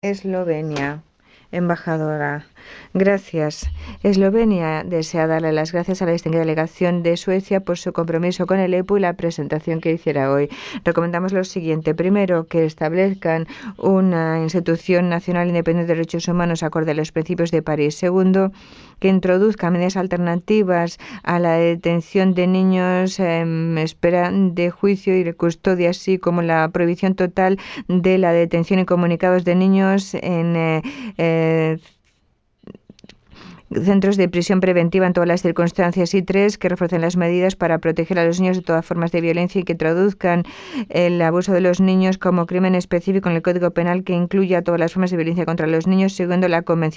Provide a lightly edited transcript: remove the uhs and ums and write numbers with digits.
Eslovenia, embajadora. Gracias. Eslovenia desea darle las gracias a la distinguida delegación de Suecia por su compromiso con el EPU y la presentación que hiciera hoy. Recomendamos lo siguiente. Primero, que establezcan una institución nacional independiente de derechos humanos acorde a los principios de París. Segundo, que introduzca medidas alternativas a la detención de niños en espera de juicio y de custodia, así como la prohibición total de la detención y comunicados de niños en centros de prisión preventiva en todas las circunstancias. Y tres, que refuercen las medidas para proteger a los niños de todas formas de violencia y que introduzcan el abuso de los niños como crimen específico en el Código Penal que incluya todas las formas de violencia contra los niños, siguiendo la Convención